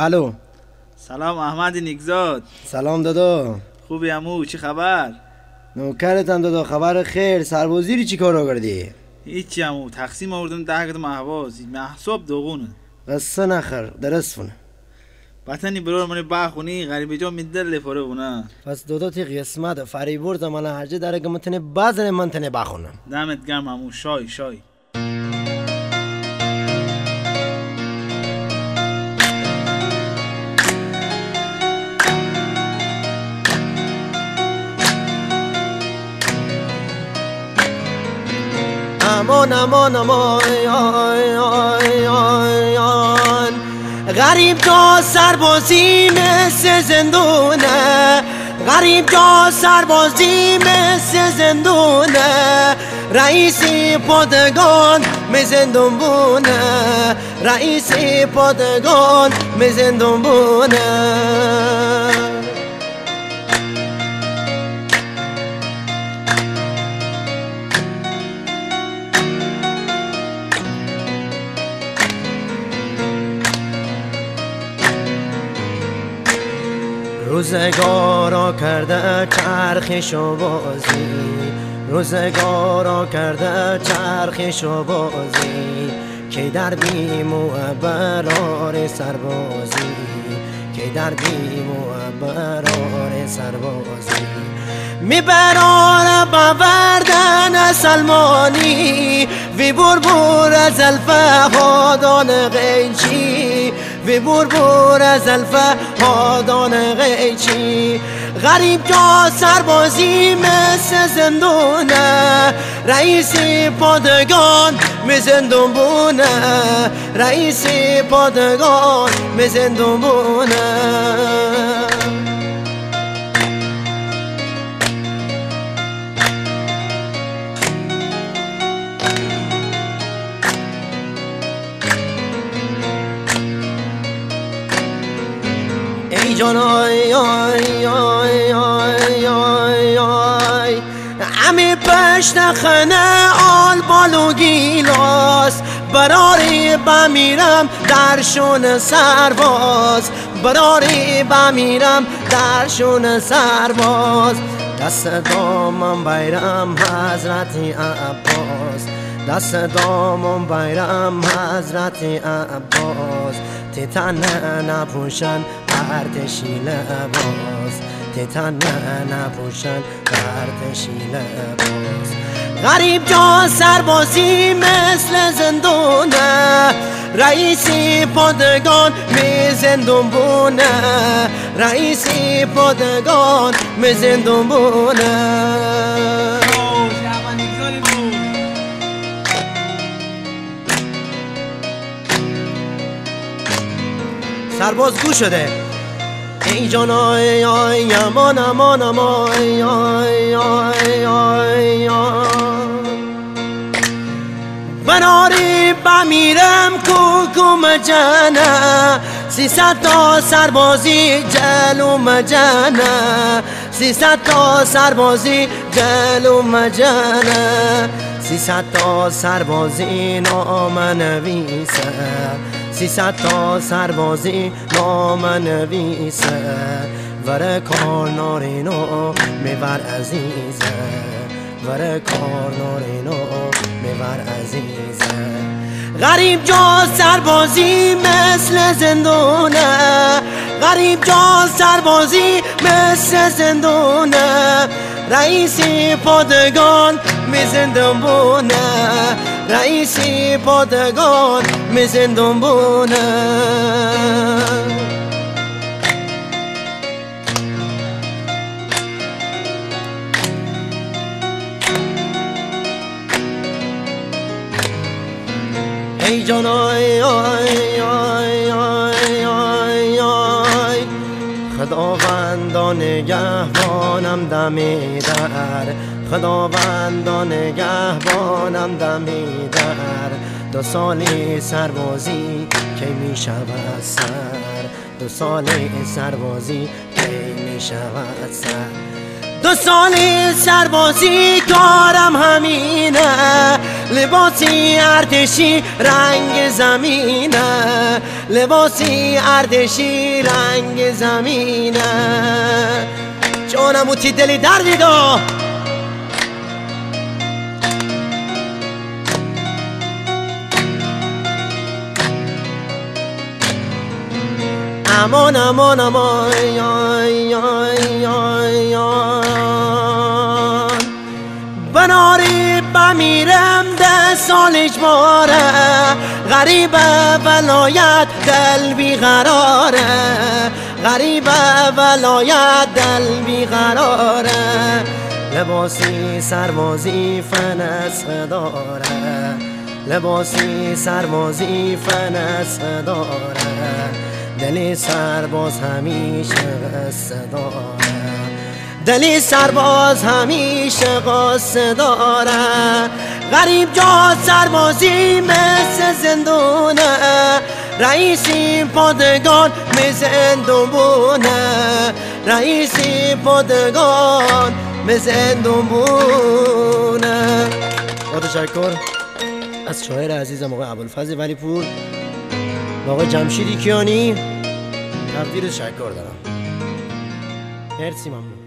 الو. سلام احمد نیکزاد. سلام دادا. خوبی عمو؟ چی خبر؟ نوکرتم دادا. خبر خیر. سربازی چی کارا کردی؟ هیچی عمو، تقسیم آوردم 10 کت محواز محساب دوغونه. قصه نخر درست فونه. بطنی برور منی باخونی غریبه جا میدل لفاره بونه. پس دادا تی قسمت فریبور زمان هرجه داره که متنه بازنه من تنه باخونم. دمت گرم عمو. شای شای. امان امان امان آی آی آی آی. غریب جا سربازی مثل زندونه، غریب جا سربازی مثل زندونه. رئیسی پادگان می زندون بونه، رئیسی پادگان می زندون بونه. روزگارا کرده چرخش و بازی، روزگارا کرده چرخش و بازی. که در بیم و برار سربازی، که در بیم و برار سربازی. میبرار باوردن سلمانی وی بربور از الفهادان غیچی، وی بربور از الفهادان غیچی. غریب جا سربازی مثل زندونه، رئیسی پادگان می زندون بونه، رئیسی پادگان می زندون بونه. ای جان آی آی آی آی آی آی. امی پشت خنه آل بالو گیلاس، براری بمیرم درشون سرباز، براری بمیرم درشون سرباز. دست دامم بیرم حضرت عباس، دست دامم بیرم حضرت عباس. تیتن نپوشن ارتشی لباس، تیتن نپوشن ارتشی لباس. غریب جا سربازی مثل زندونه، رئیسی پادگان می زندون بونه، رئیسی پادگان می زندون بونه. سرباز گو شده. ای جان آی آی امان امان امان آی آی آی آی. براری بمیرم کوکو مجنه، 300 تا سربازی جلو مجنه، 300 تا سربازی جلو مجنه. 300 تا سربازی نام نویسه، 300 تا سربازی نام نویسه. ور کار نارینو میبر عزیزه، ور کار نارینو میبر عزیزه. غریب جا سربازی مثل زندونه، غریب جا سربازی مثل زندونه. رئیسی پادگان می زندون بونه، رئیسی پادگان می زندون بونه. ای جان آی آی آی آی آی آی. خداوندا نگهبانم دمی در، خداوندا نگهبانم دمی در. 2 سالی سربازی که می شود سر، 2 سالی سربازی که می شود سر. 2 سالی سربازی کارم همینه، لباسی ارتشی رنگ زمینه، لباسی ارتشی رنگ زمینه. جانم و تی دلی دردی دا امان امان امان بناری بمیرم 10 سالش باره، غریبه ولایت دل بیقراره، غریبه ولایت دل بیقراره. لباسی سربازی فنس داره، لباسی سربازی فنس داره، دلی سرباز همیشه قصه داره، دلی سرباز همیشه قصه داره. غریب جا سربازی مثل زندونه، رئیسی پادگان مثل زندونه، رئیسی پادگان مثل زندونه. با تشکر از شاعر عزیزم آقای ابوالفضل ولیپور و آقای جمشیدی کیانی تقدیر تشکر دارم. مرسی، ممنون.